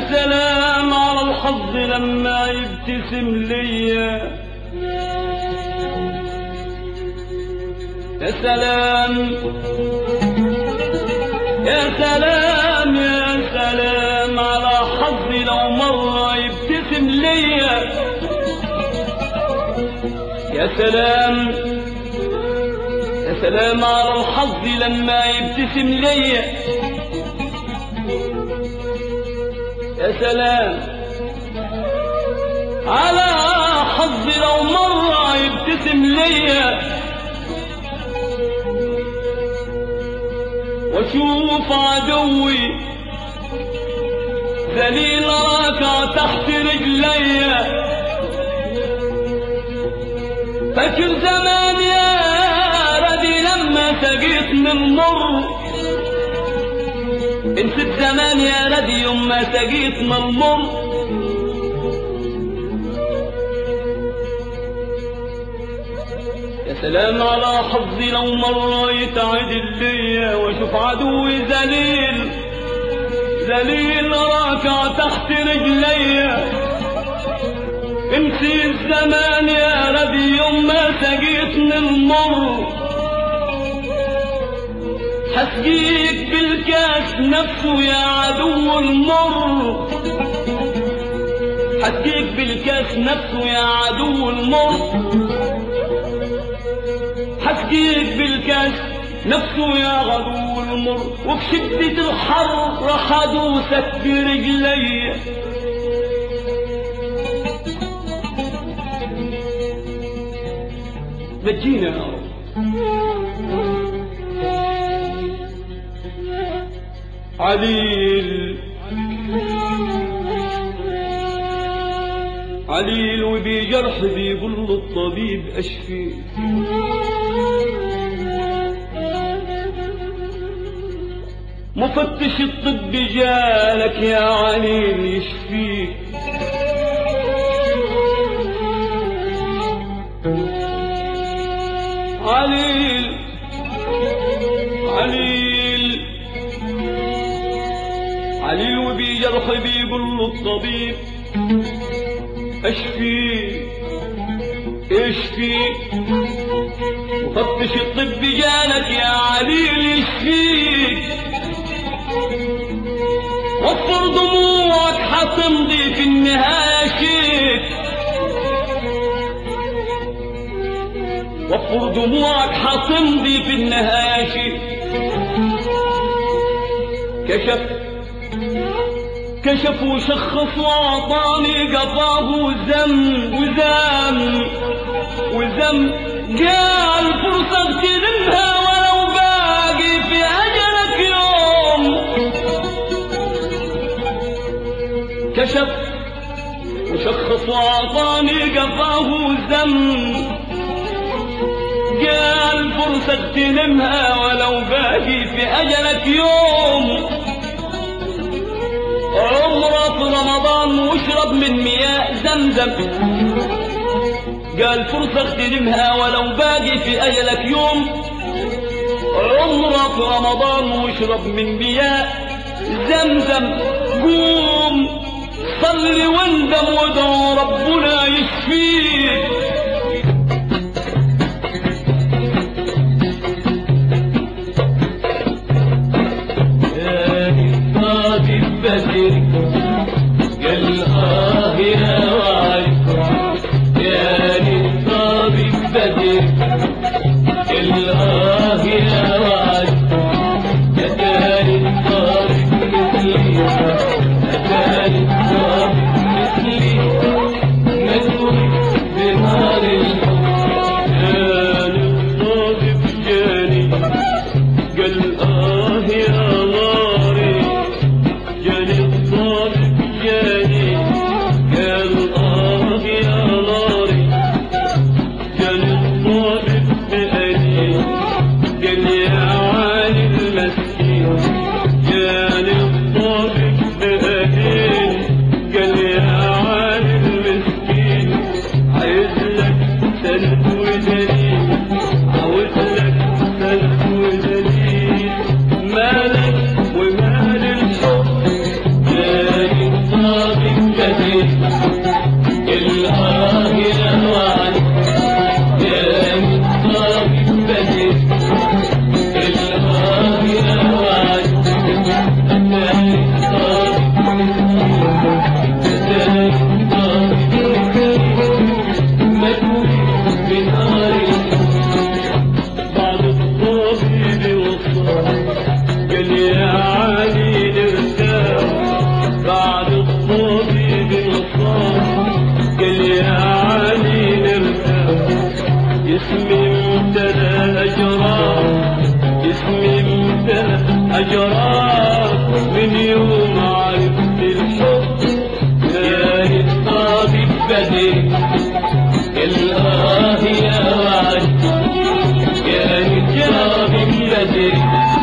سلام على الحظ لما يبتسم ليا، يا سلام يا سلام يا سلام على حظي لو مرة يبتسم ليا، يا سلام يا سلام على الحظ لما يبتسم ليا، يا سلام على حظي لو مرة يبتسم ليا، واشوف عدوي ذليل راكع تحت رجليا. فاكر زمان يا ردي لما سقيت من مر، نسيت زمان يا ردي يوم ما سقيت من المر. يا سلام على حظي لو مرة يتعدل ليا، واشوف عدوي ذليل ذليل راكع تحت رجليا. نسيت زمان يا ردي يوم ما سقيت من المر، حسقيك بالكاس نفسه يا عدو المر، حسقيك بالكاس نفسه يا عدو المر، حسقيك بالكاس نفسه يا عدو المر. وفي شدة الحر راح ادوسك برجلي، نجينا يا رب. عليل عليل وبجرح بيقول له الطبيب اشفيه، مفتش الطب جالك يا عليل يشفيك. عليل عليل عليل وبجرح بيقول له الطبيب اشفيك اشفيك، مفتش الطب جالك يا عليل يشفيك. وفر دموعك حتمضي في النهاية شيك، وفر دموعك حتمضي في النهاية شيك. كشف وشخص وعطاني قفاه وزم جاء الفرصة اغتنمها ولو باقي في أجلك يوم. كشف وشخص وعطاني قفاه وزم جاء الفرصة اغتنمها ولو باقي في أجلك يوم. عمره في رمضان واشرب من مياه زمزم، قال فرصة اغتنمها ولو باقي في أجلك يوم. عمره في رمضان واشرب من مياه زمزم. قوم صلي واندم وادعو ربنا يشفيك. قال آه يا وعد يا للطبيب بدر، قال آه يا وعد يا تاني الطبيب مثلي، يا تاني الطبيب مثلي مدوي بنار الحب. جاني الطبيب جاني قال آه يا ناري، جاني الطبيب جاني قال آه يا ناري، جاني الطبيب بأني قال يا جراك من يوم عرفت الحب كان الطبيب بدري الآه يا وعد كان الطبيب بدري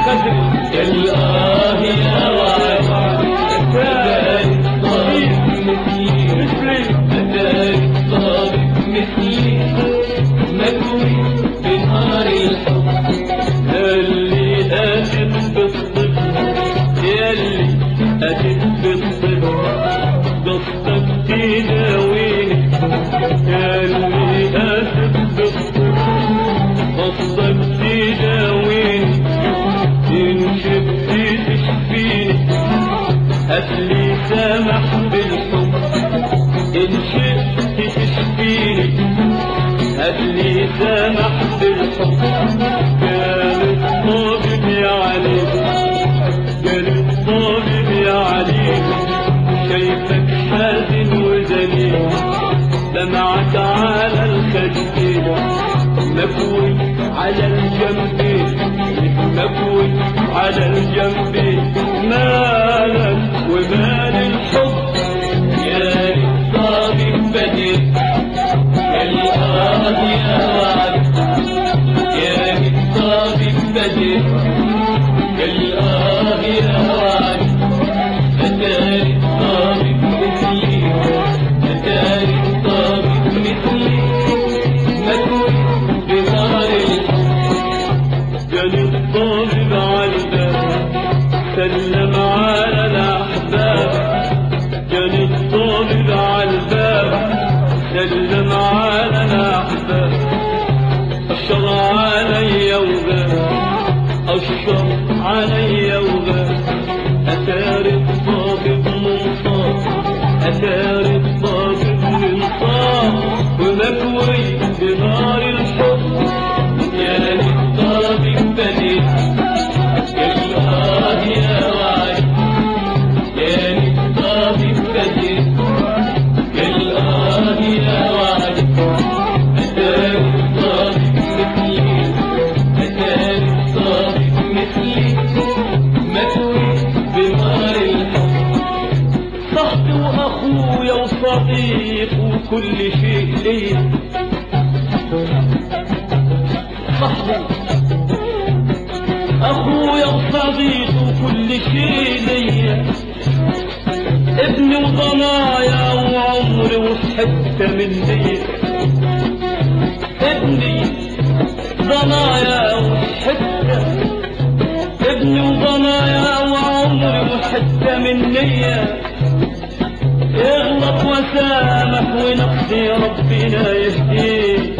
الآه يا وعد كان الطبيب مثلي كان الطبيب مثلي مكوي بنار الحب اللي أتت بالطب يلي أتت بالطب قصتك تداويني يلي أتت بالطب قصتك تداويني إن شفت تشفيني هاتلي سامح بالحب إن شفت تشفيني هاتلي سامح بالحب كان الطبيب يا علي كان الطبيب يا علي شايفك حزين وذليل دمعك على الخدين مكوي على الجنبين مكوي على الجنبين مالك ومال الحب يا الطبيب بدري الآه يا وعد يا الطبيب بدري الآه يا وعد أتاني الطبيب مثلي أتاني الطبيب مثلي مكوي بنار الحب كان الطبيب على الباب سلم على الأحباب كان الطبيب على الباب سلم على الأحباب أشر علي وغاب أشر علي وغاب أتاري الطبيب منصاف أتاري الطبيب منصاف ومكوي بنار الحب يا للطبيب بديل الآه يا وعد يا للطبيب بديل الآه يا وعد أتاني الطبيب مثلي أتاني الطبيب مثلي مكوي بنار الحب صاحبي وأخويا وصديق وكل شيء ليا صاحبي أخويا وصديق وكل شيء ليا ابني وضنايا وعمري وحتة مني ابني ضنايا وحتة ابني وضنايا وعمري وحتة مني اغلط وسامح ونفسي ربنا يهديه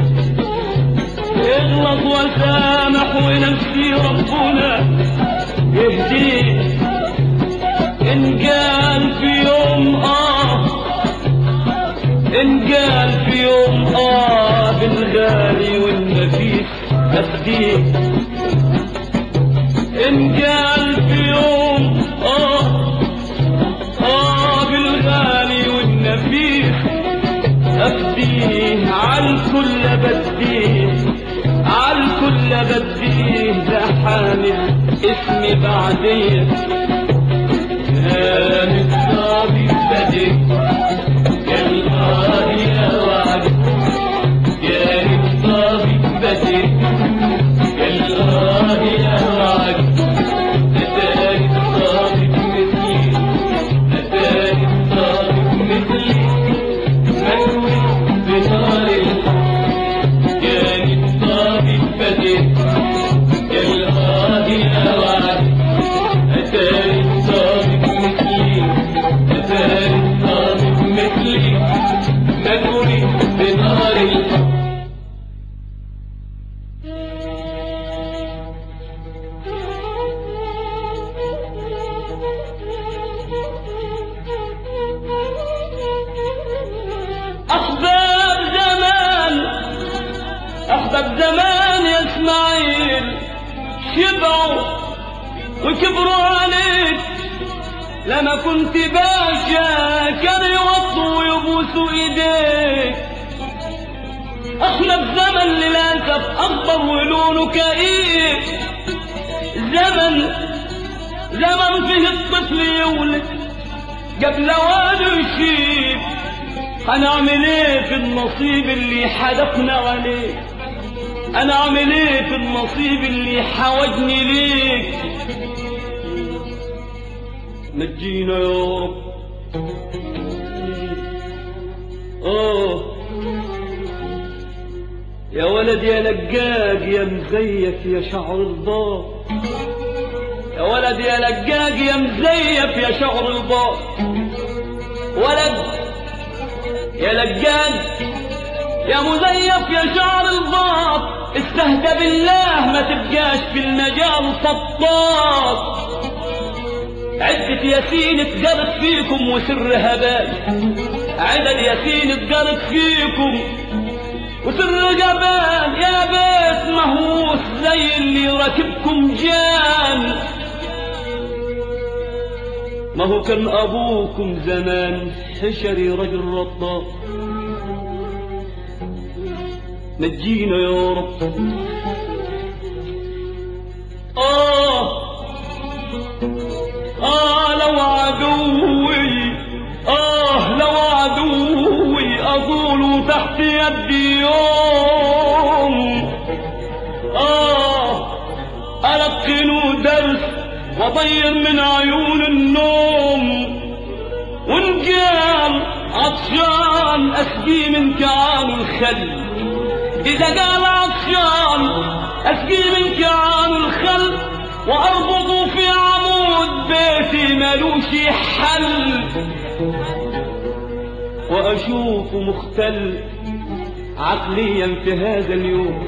اغلط وسامح ونفسي ربنا يهديه إن قال في يوم إن قال في يوم بالغالي والنفيس أفديه إن قال في يوم بالغالي والنفيس أفديه عالكل بديه عالكل بديه لحامل اسمي بعديه يا للطبيب بديل الآه يا وعد يا للطبيب بديل الآه يا وعد أتاني الطبيب مثلي أتاني الطبيب مثلي مكوي بنار الحب يا للطبيب بديل الآه يا وعد أتاني الطبيب مثلي أتاني الطبيب مثلي مكوي بنار الحب أحباب زمان يا إسماعيل شبعوا وكبروا عليك لما كنت باشا كانوا يوطوا ويبوسوا ايديك. احنا بزمن للاسف اخضر ولونه كئيب، زمن زمن فيه الطفل يولد قبل وانه يشيب، هنعمل ايه في النصيب اللي حدفنا عليه؟ انا اعمل ايه في النصيب اللي حوجني ليك؟ نجينا يا رب. يا ولد يا لجاج يا مزيف يا شعر الباط، يا ولد يا لجاج يا مزيف يا شعر الباط، ولد يا لجاج يا مزيف يا شعر الباط، استهدى بالله ما تبقاش في المجال سطاط. عدة ياسين اتجرت فيكم وسر هبال، عدد ياسين اتجرت فيكم وسر جبال، يا بيت مهووس زي اللي راكبكم جان. ما هو كان ابوكم زمان حشري رجل رطاب. نجينا يا رب. لو عدوي، لو عدوي أطول تحت يدي يوم، ألقنوا درس وطير من عيون النوم، ونقال عطشان أسقي من كعان الخل، إذا قال عطشان أسقي من كعان الخل، وأربط في عمود بيتي ملوش حل، وأشوف مختل عقليا في هذا اليوم.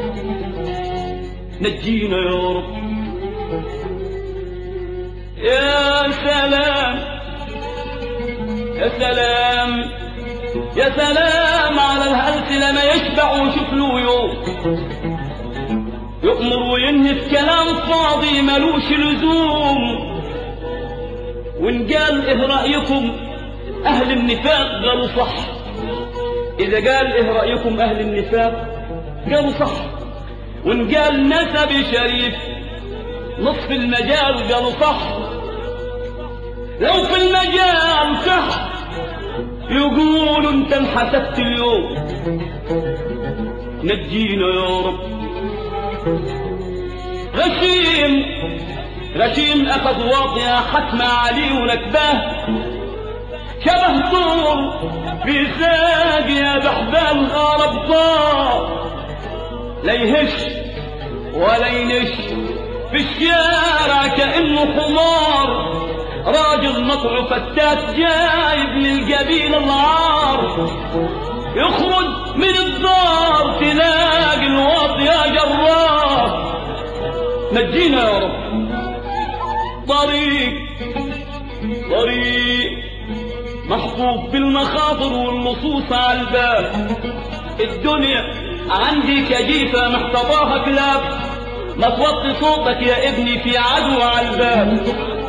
نجينا يا رب. يا سلام يا سلام يا سلام على الهلس لما يشبع ويشوف له يوم، يؤمر وينهي في كلام فاضي ملوش لزوم. وإن قال إيه رأيكم أهل النفاق قالوا صح، إذا قال إيه رأيكم أهل النفاق قالوا صح، وإن قال نسبي شريف نصف المجال قالوا صح، لو في المجال صح يقولوا انت انحسدت اليوم. نجينا يا رب. غشيم أخذ واطية حتم علي ونكباه، شبه طول في ساقية بحبال غارب طار، لا يهش ولا ينش في الشارع كأنه حمار، راجل مطعو فتات جايب للقبيل العار، يخرج من الدار تلاقي الواطية جرار. نجينا يا رب. طريق محفوظ بالمخاطر واللصوص على الباب، الدنيا عندي كجيفة محتضاها كلاب، ما توطي صوتك يا ابني في عدو على الباب.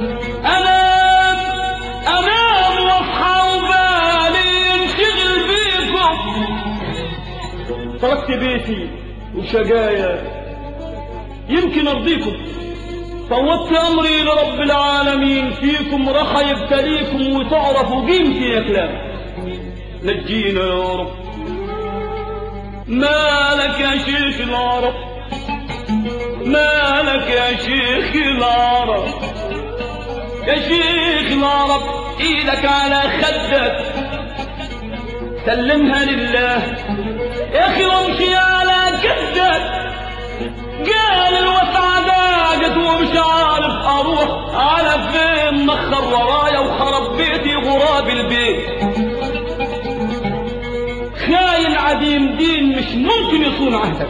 أنام واصحى وبالي ينشغل بيكم، تركت بيتي وشقايا يمكن أرضيكم، فوضت أمري لرب العالمين فيكم، رح يبتليكم وتعرفوا قيمتي يا كلاب. نجينا يا رب. مالك يا شيخ العرب، مالك يا شيخ العرب، يا شيخ العرب ايدك على خدك سلمها لله يا اخي وامشي على كدك. قال الوسعة ضاقت ومش عارف اروح على فين، مخر ورايا وخرب بيتي غراب البيت، خاين عديم دين مش ممكن يصون عهدك.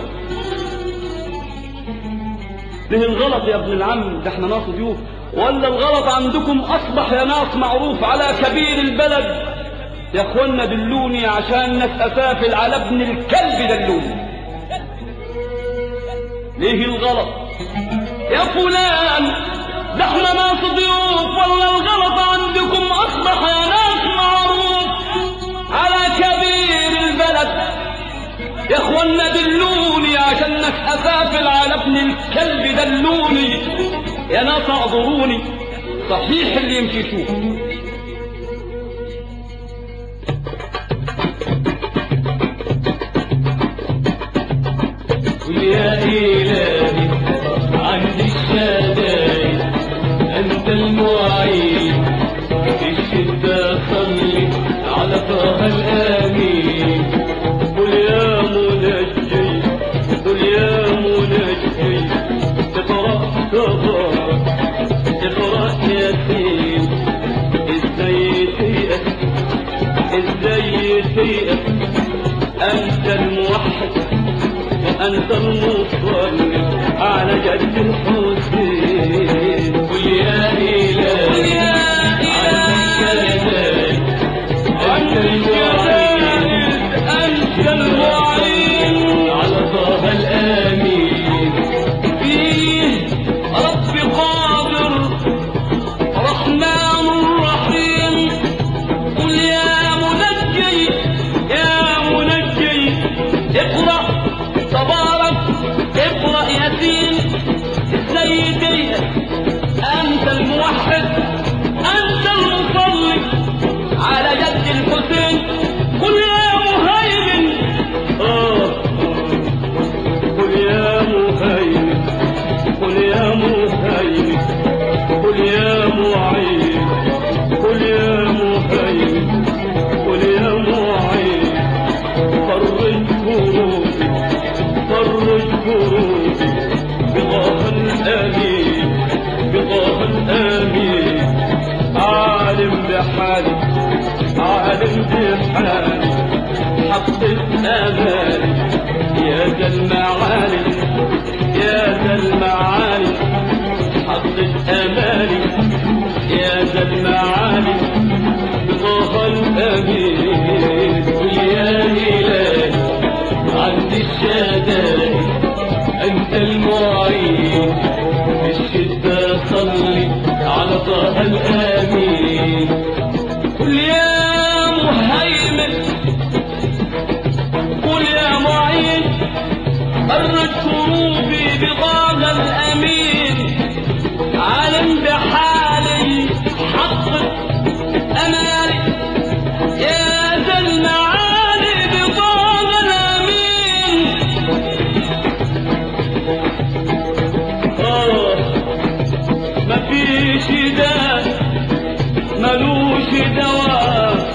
ده الغلط يا ابن العم، ده احنا ناس ضيوف، ولا الغلط عندكم اصبح يا ناس معروف على كبير البلد؟ يا اخوانا دلوني عشان ناس افافل على ابن الكلب دلوني. ليه الغلط يا فلان؟ ده احنا ناس ضيوف، ولا الغلط عندكم اصبح يا ناس معروف على كبير البلد؟ يا اخوانا دلوني عشان ناس افافل على ابن الكلب دلوني، يا ناس اعذروني صحيح اللي يمشي يشوف. قل يا إلهي عندي الشدائد أنت المعين في الشدة صلي على طه الآمين. قل يا منجي قل يا منجي اقرأ تبارك اقرأ ياسين. ازاي تيأس ازاي تيأس أنت الموحد وأنت المصلي على جد الحسين. قل يا إلهي أنت المعين أنت المعين على طه الآمين. فيه رب قادر رحمن رحيم. قل يا منجي اقرأ تبارك اقرأ ياسين. سيدي أنت الموحد أنت المصلي على جد الحسين. قل يا مهيمن قل يا مهيمن قل يا مهيمن قل يا معين قل يا مهيمن قل يا معين. فرج كروبي فرج كروبي بطه الآمين بطه الآمين. عالم بحالي عالم بحالي حقق آمالي يا ذا المعالي يا ذا المعالي. حقق آمالي يا ذا المعالي بطه الآمين. قل يا إلهي عندي الشدائد أنت المعين في الشدة صلي على طه الآمين. قل يا مهيمن قل يا معين فرج كروبي بطه الأمين. عالم بحالي حقق أمالي يا ذا المعالي بطه الأمين. مفيش داء ملوش دواء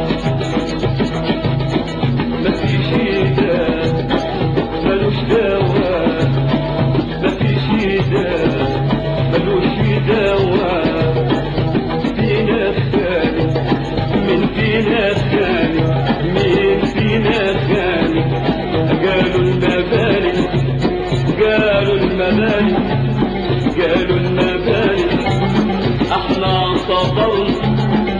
مفيش داء ملوش دواء مفيش داء ملوش دواء. فينا الثاني من فينا الثاني مين فينا الثاني. قالوا المباني قالوا المباني قالوا المباني. احنا صبرنا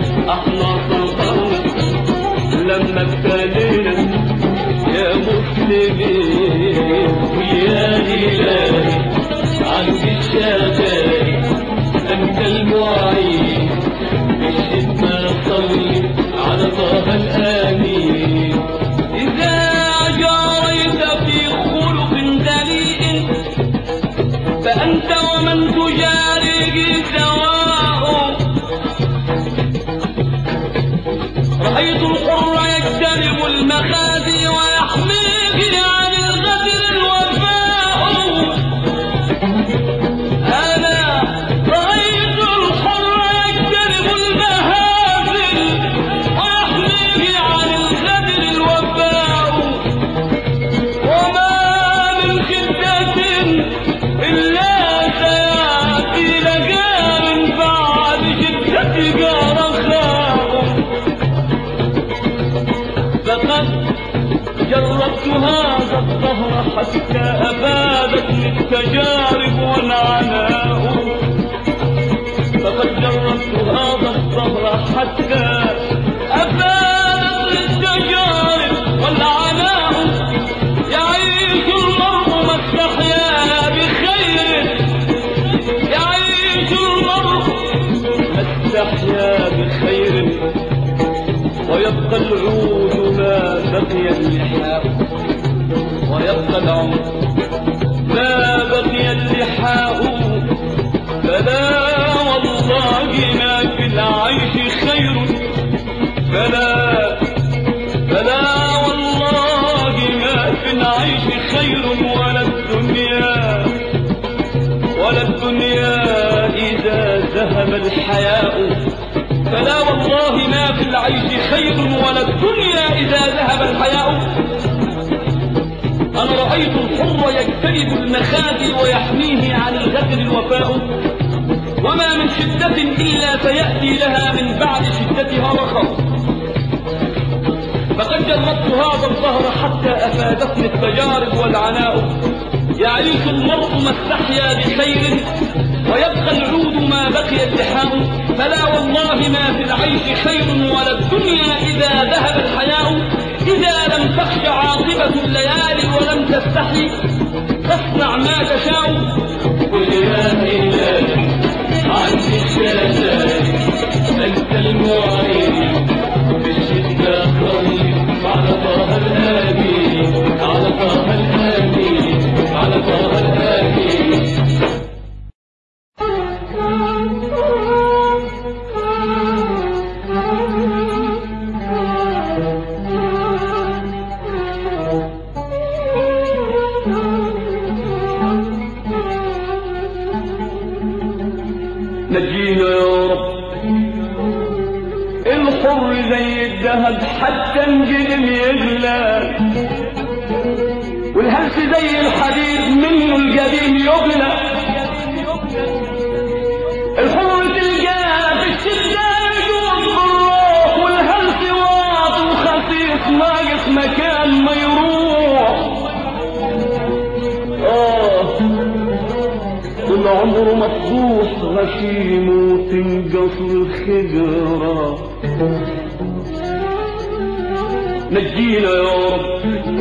لما ابتلينا يا مسلمين. ويا إلهي عندي الشدائد أنت المعين في الشدة صلي على طه الآمين. إذا جاريت في خلق دليل فأنت ومن تجاري سواء. رأيت الحر يجتنب المخازي ويحميك عن الغدر الوفاء. أنا رأيت الحر يجتنب المهازل ويحميك عن الغدر الوفاء. وما من شدة إلا سيأتي لجال بعد شدتك رخاء. فقد جربت هذا الظهر حتى أفادتني التجارب والعناء. فقد جربت هذا الظهر حتى أفادتني التجارب والعناء. يعيش المرء ما استحيا بخير يعيش المرء ما استحيا بخير. ويبقى العود ما بقي اللحاء ويبقى العمر ما بقي اللحاء. فلا والله الحياء فلا والله ما في العيش خير ولا الدنيا إذا ذهب الحياء. أنا رأيت الحر يجتنب المخازي ويحميه عن الغدر الوفاء، وما من شدة إلا سيأتي لها من بعد شدتها رخاء. فقد جربت هذا الظهر حتى أفادتني التجارب والعناء. يعيش المرء ما استحيا بخير ويبقى العود ما بقي اللحاء، فلا والله ما في العيش خير ولا الدنيا إذا ذهب الحياء. إذا لم تخش عاقبة الليالي ولم تستحي فاصنع ما تشاء. قل يا إلهي عن الشتات أنت المعين بالشدة قلبي على طه الآمين على طه الآمين على طه الآمين. نجينا يا رب الحر زي الذهب حتى انجلم يغلى، والهلس زي الحديد منه القديم يغلى. الحر تلقاه في الشدة يجوز بالروح، والهلس واطي وخفيف ناقص مكان ما يروح. طول عمره مفضوح غشيم وتنقص الخجرة. نجينا يا رب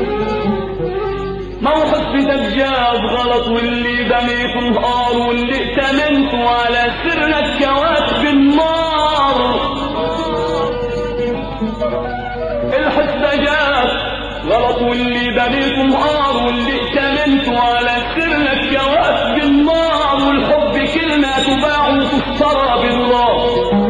موقف في دجاج غلط، واللي بنيت نهار واللي ائتمنت على سر الكواكب النار. الحسبة جات غلط واللي بنيت نهار واللي ائتمنت على سر الكواكب النار. والحب كلمة تباع وتشترى بالله.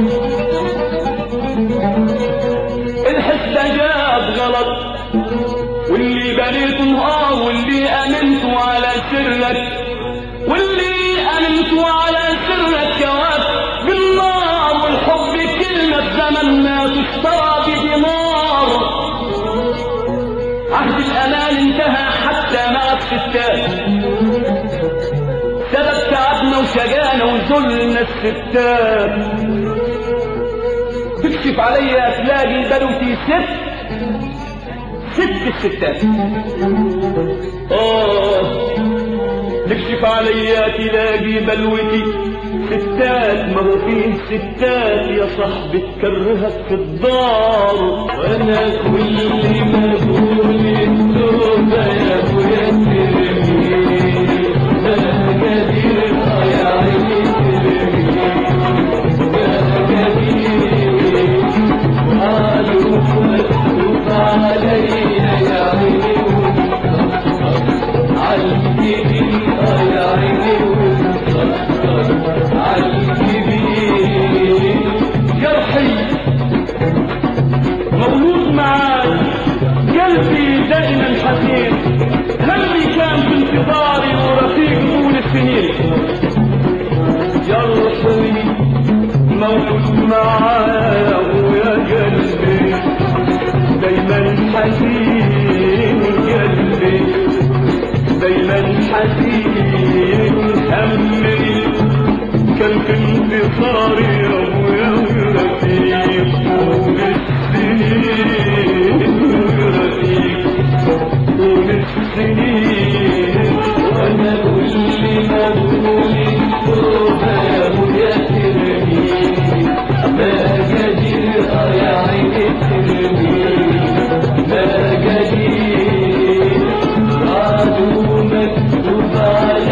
الحسبة جات غلط واللي بنيت نهار واللي امنت على سرك، واللي امنت على سرك كواكب بالنار. والحب كلمة زمن ما تشترى بدينار. عهد الامان انتهى حتى مع الستات، سبب تعبنا وشجانا وذلنا الستات. تكشف عليا تلاقي بلوتي ست الستات. تكشف عليا تلاقي بلوتي ستات. ما هو فيه ستات يا صاحبي تكرهك في الدار. وانا كل ما اقول التوبه يا ابويا ترميني، انا كبير يا عيني ترميني، انا كبير قالوا مكتوب عليا يا عيني عالكبير يا عيني عالكبير. جرحي مولود معاك قلبي دائما حزين، همي كان في انتظاري ورفيق طول السنين. جرحي مولود معايا ويا قلبي دايما حزين، قلبي دايما حزين. همي كان في انتصاري يا ابويا ورفيق طول السنين، ورفيق طول السنين. وانا كل ما اقول التوبه يا ابويا ترميني، ما قدير يا عيني ترميني، ما قدير قالوا مكتوب عليا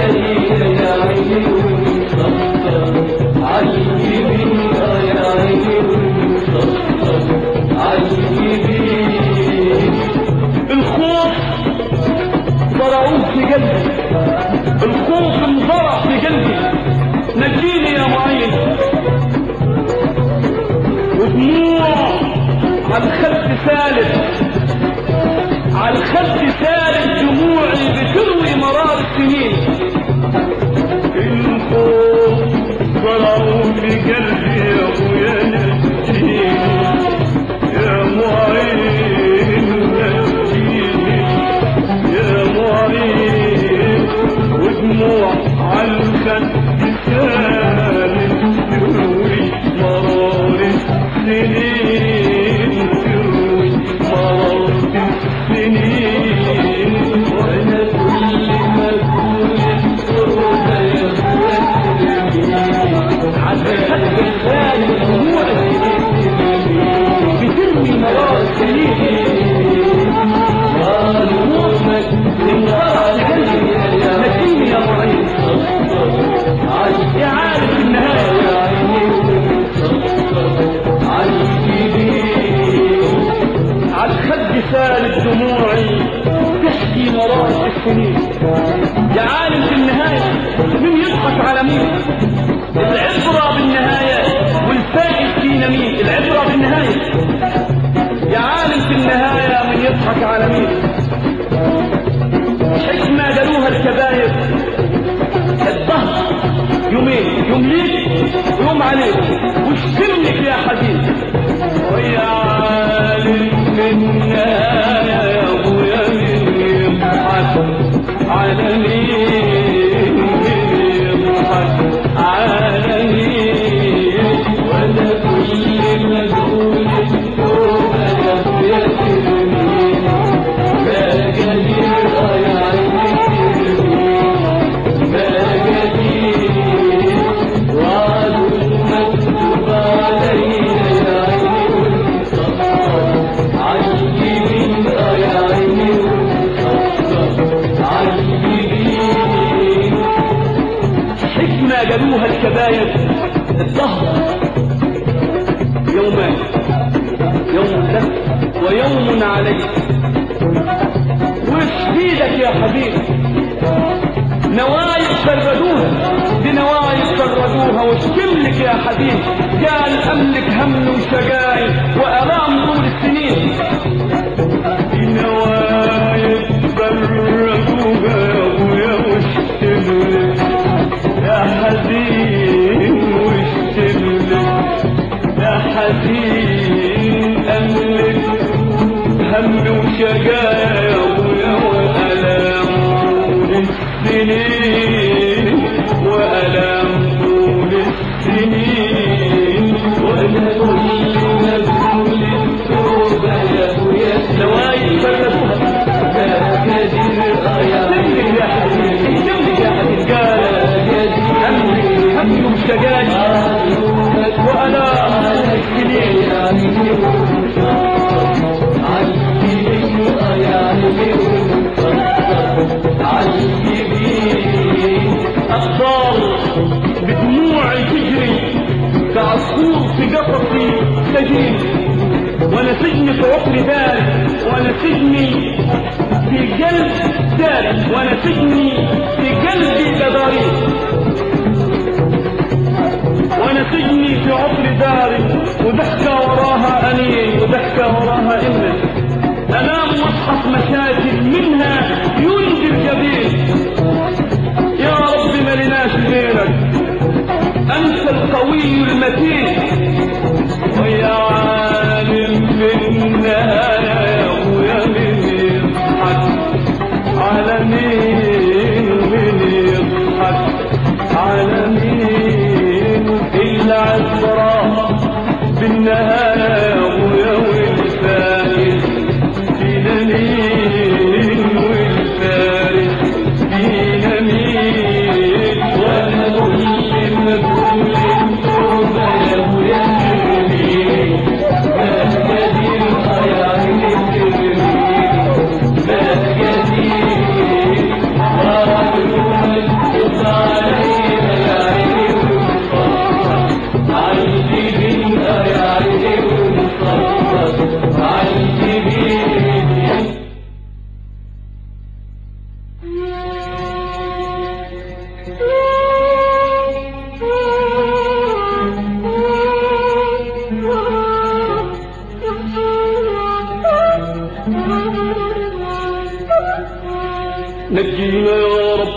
يا عالم في النهاية من يضحك على مين؟ حكمة قالوها الكباير الظهر يومين، يوم ليك ويوم عليك، واشتملك يا حبيب. ويا عالم في النهاية يا ابويا من يضحك على مين؟ يضحك على مين؟ وانا كل ما اقول التوبه يا ابويا ترميني، ما قدير يا عيني ترميني، ما قدير وعد مكتوب عليا يا عيني والمصطفى عالجبين يا عيني والمصطفى عالجبين. حكمة قالوها الكباير الظهر يومان، يوم لك ويوم عليك، وش بيدك يا حبيبي؟ نوايب شردوها، دي نوايب شردوها، واشتملك يا حبيبي. قال املك هم وشقاي والام طول السنين، دي نوايب شردوها يا ابويا واشتملك يا حزين، واشتملك يا حزين. املك هم وشقايا يا ابويا والام طول السنين، والام طول السنين. وانا كل ما اقول التوبه يا ابويا نوايب شردوها، ما قدير يا اشتملك يا حبيبي، اشتملك يا حبيبي. قال هم وشقايا والام طول السنين. أخبار بدموعي تجري كعصفور في قفصي سجين، وانا سجني في عقر داري، وانا سجني في قلب داري، وانا سجني في قلبي كداري، وانا سجني في عقر داري، وضحكة وراها انين، وضحكة وراها امن. انام واصحى مشاكل منها ينجي الجبين. يا رب ما لناش غيرك، انت القوي المتين. ويا عالم في النهاية يا ابويا من يضحك على مين؟ من يضحك على مين؟ العبرة بالنهاية يا ابويا والفارس فينا مين؟ والفارس فينا مين؟ وانا كل ما اقول التوبه يا ابويا ترميني، ما قدير يا عيني ترميني، ما قدير وعد مكتوب عليا يا عيني والمصطفى عالجبين يا عيني والمصطفى عالجبين. نجينا يا رب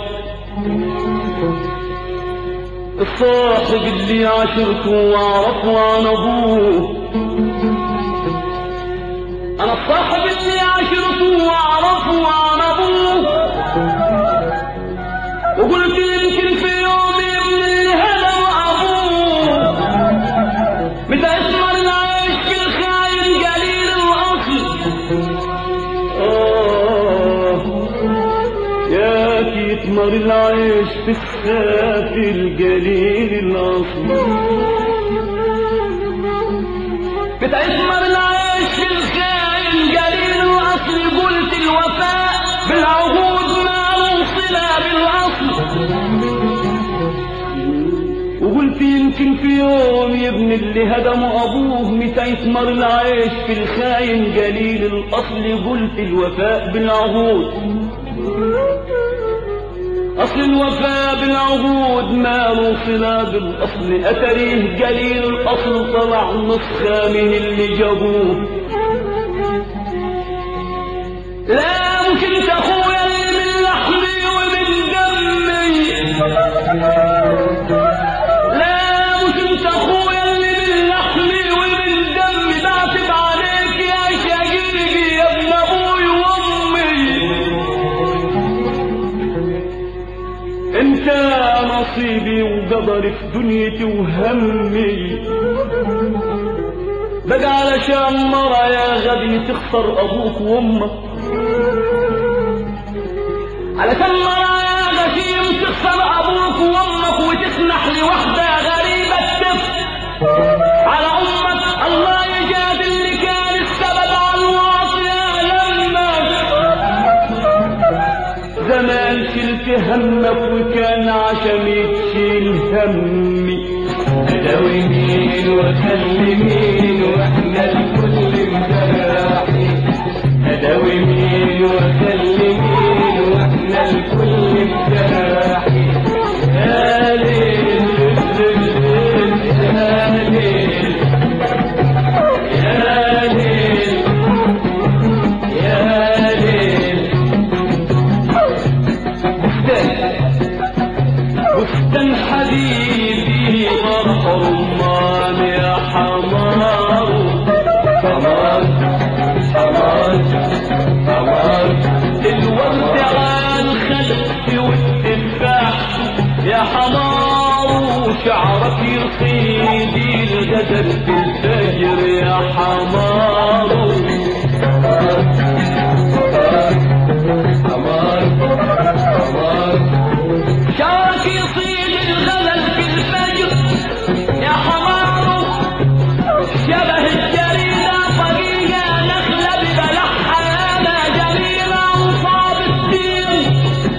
الصاحب اللي عاشرته واعرفه عن ابوه. انا الصاحب اللي عاشرته واعرفه عن ابوه، وقلت يمكن في يوم من اللي هدم ابوه، متأثر العيش في الخاين قليل الاصل. يثمر العيش في السافي القليل الاصل، بتثمر العيش في الخاين قليل الاصل. قلت الوفاء بالعهود ما وصل بالاصل، وقلت يمكن في يوم يا ابن اللي هدموا ابوه متى يثمر العيش في الخاين قليل الاصل. قلت الوفاء بالعهود، اصل الوفاء بالعهود وخد ماله صلة بالأصل، أتريه قليل الأصل طلع نسخة من اللي جابوه. لا ممكن أخويا اللي من لحمي ومن دمي، لا ممكن أخويا اللي من لحمي ومن دمي، بعتب عليك يا شقيقي يا ابن أبوي وأمي. انت نصيبي وقدري في دنيتي وهمي، بقى علشان مرة يا غبي تخسر ابوك وامك، علشان مرة يا غشيم تخسر ابوك وامك وتسمح لوحدة غريبة تفت على امك. الله يجاد اللي كان السبب على الواطية لما زمان شلت همك وكان عشمي تشيل همي. أداوي مين وأخلي مين وإحنا الكل مجرحين، أداوي مين وأخلي مين وإحنا الكل مجرحين. يا ليل يا ليل يا ليل يا ليل. بستان حبيبي فرح رمان يا حمار، حمار حمار حمار. الورد على الخلف والتفاح يا حمار، وشعرك يصيدي الغزل في الفجر يا حمار. حمار حمار شعرك يصيد الغزل في الفجر يا حمار، شبه الجريدة طريقة نخلة ببلحها ما جميلة وصاب الدين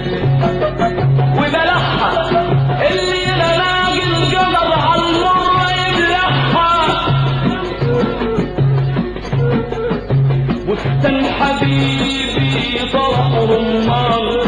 وبلحها اللي رماق القمر على المرة يبلحها. بستان حبيبي طرح رمان،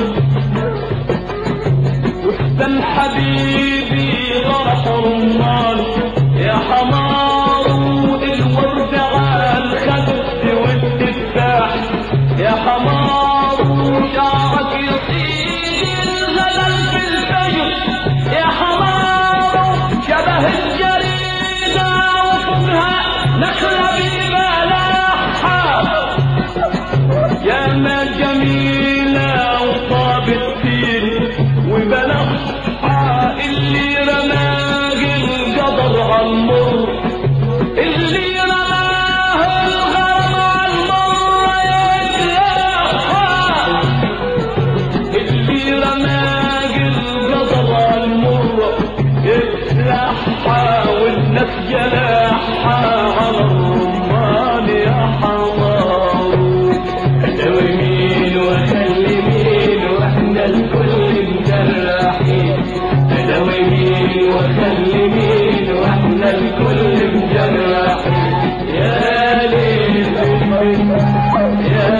بستان حبيبي طرح رمان يا حمار، الورد على الخد والتفاح يا حمار، شعرك يصيد الغزل في الفجر يا حمار، شبه الجريدة وفوقها نخلة ببلحها يا ما جميلة وطاب التين وبلحها، اللي رماق القدر على المر، اللي رماه الغرام على المر يجلحها، اللي رماق القدر على المر يجلحها، والناس جلاحها على الرمان يا حمار. أداوي مين وأخلي مين وإحنا الكل مجرحين، أداوي مين وأخلي مين وإحنا الكل مجرحين. يا ليل يا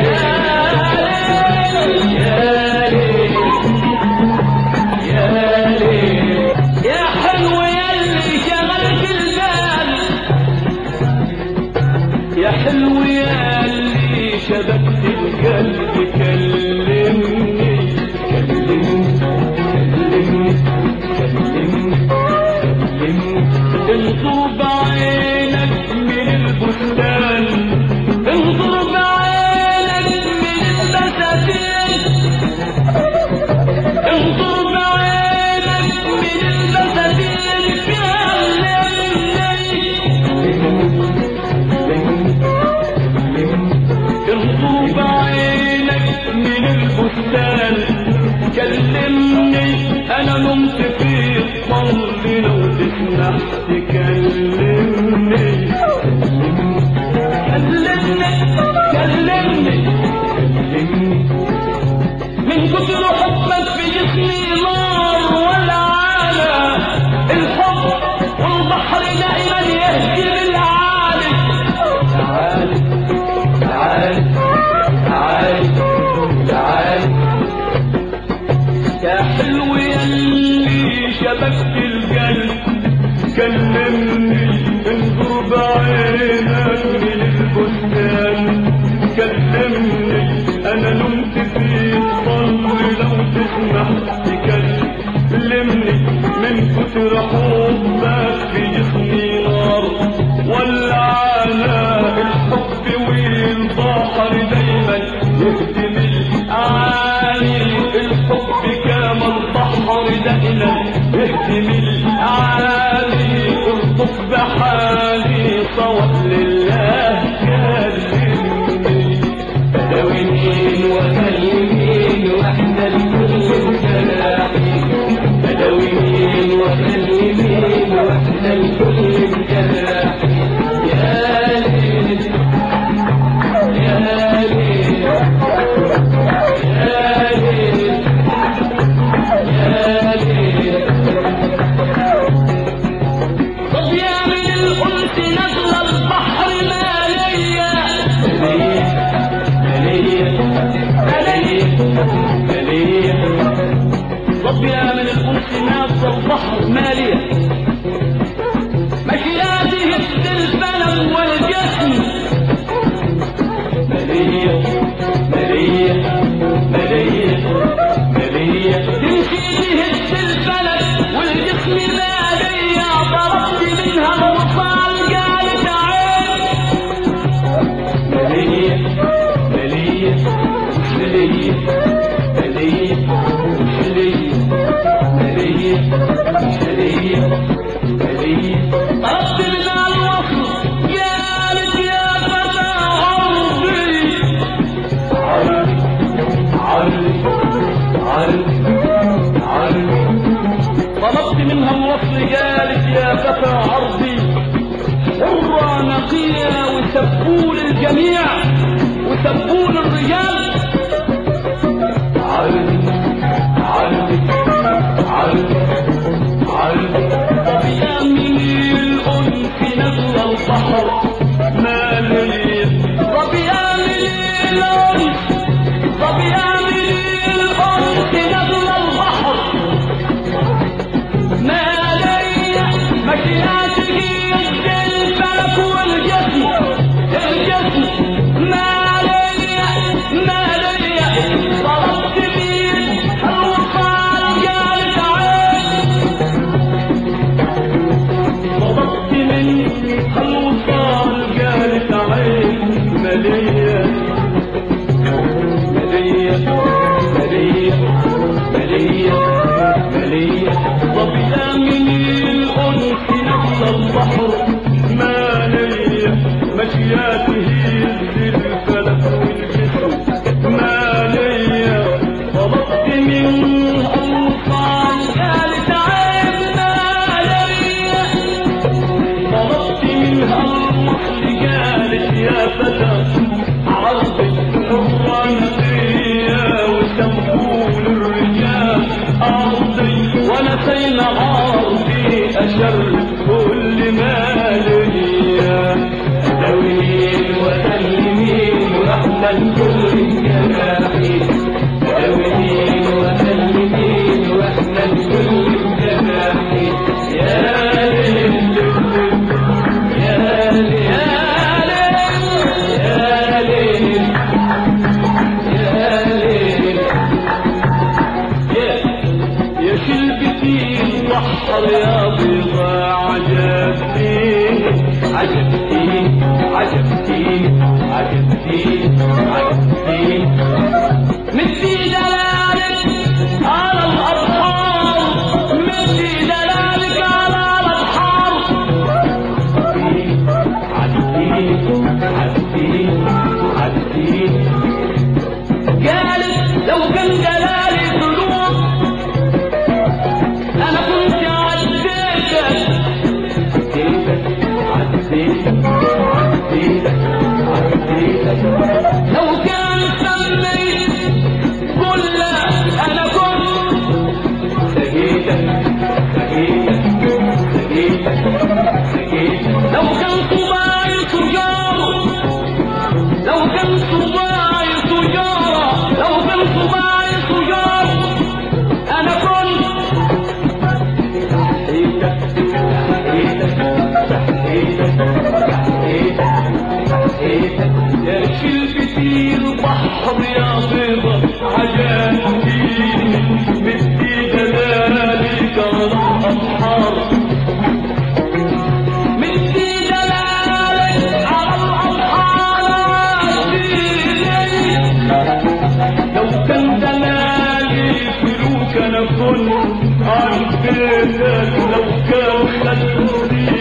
ليل يا ليل يا ليل. يا حلو يلي شغلت البال، يا حلو يلي شبكت القلب، كلمني كلمني كلمني كلمني كلمني. انظر بعينك من البستان، انظر بعينك من البساتين، انظر بعينك من البساتين كلمني، انظر بعينك من البستان كلمني، انا نمت في الظل لو تسمح تكلمني. كلمني كلمني من كتر حبك في جسمي نار ولعانة، الحب والبحر دائما يهجر العالم. تعال تعال تعال تعال. يا حلو يلي شبكت القلب كلمني انظر بعينك من البستان كلمني انا نمت في الصدر لو تسمح تكلمني من كتر حبك في جسمي نار ولعنا الحب والبحر دايما يهدم الأعالي الحب كما البحر دائما يهدم الأعالي ارضف بحالي صوت لله كلمني بدويين وكلمين واحنا الكل الجراحين بدويين وكلمين واحنا الكل الجراحين يا ليل يا ليل يا ليل يا ليل طب يا من الأنس نزل البحر ماليا طب يا من الأنس نزل البحر ماليا مشياته السلفلم والجسم مالية تمشي به السلفلم والجسم ماليا ضربت منها الوصال قالت طلبت منها الوصل قالت يا فتى طلبت منها الوصل قالت يا فتى عرضي حرة نقية وسبول الجميع وسبول الرجال طب يا من الأنس نزل البحر مالي طب يا من الأنس طب يا من الأنس نزل البحر مالي مشياتك الفلك والجسم مالي طلبت من الوصال قالت طلبت من الوصال قالت عين مالية طب يا من الأنس نزل البحر مالية مشياته الفلك والجسم مالية طلبت منه الوصال قالت عين مالية طلبت منها الوصل قالت يا فتى عرضي حرة نقية وسبول الرجال أرضي ونسينا عرضي أشر كل مالية بدويين وكلمين واحنا الكل الجراحين بدويين وكلمين واحنا الكل الجراحين يا ليل يا ليل يا ليل يا ليل يا شلبتي البحر يا بيضا عجبتي مدي دلالك على الأبحار مدي دلالك على الأبحار قالت لو كان دلالي قلوب أنا كنت عديتك لو كان سميت عن بيتك لو كان خلوني